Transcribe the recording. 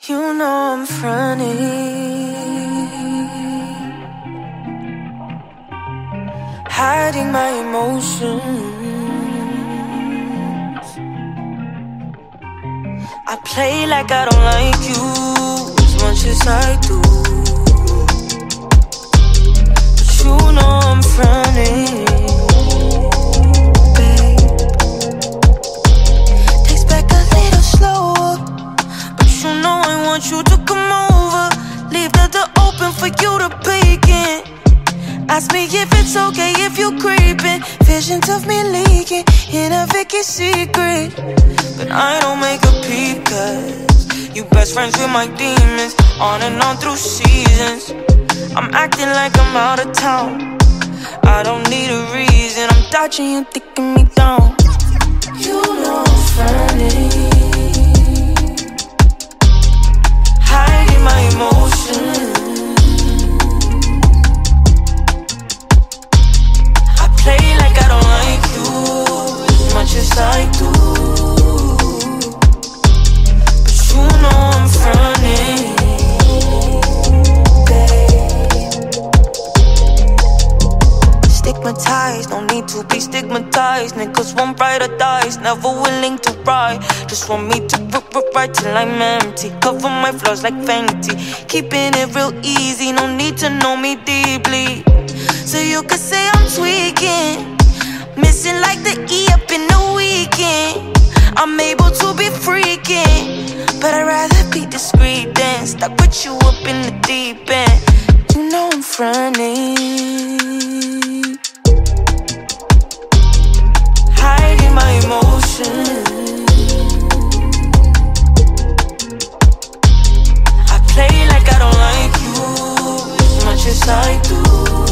You know I'm fronting, hiding my emotions. I play like I don't like you as much as I do, but you know I'm fronting, babe. Takes back a little slower, but you know I want you to come over. Leave the door open for you to peek in. Ask me if it's okay if you creeping. Visions of me leaking in a Vicky secret, but I don't make a peep, cause you best friends with my demons. On and on through seasons, I'm acting like I'm out of town. I don't need a reason, I'm dodging you, taking me down. You know I'm fronting, hiding my emotions. I play like I don't like you as much as I do, but you know I'm fronting, babe. Stigmatized, no need to be stigmatized. Niggas want ride or dies, never willing to ride. Just want me to ride till I'm empty. Cover my flaws like Fenty, keeping it real easy, no need to know me deeply. So you could say I'm tweaking, missing like the E up in the weekend. I'm able to be freaking, but I'd rather be discreet than stuck with you up in the deep end. You know I'm fronting, hiding my emotions. I play like I don't like you as much as I do,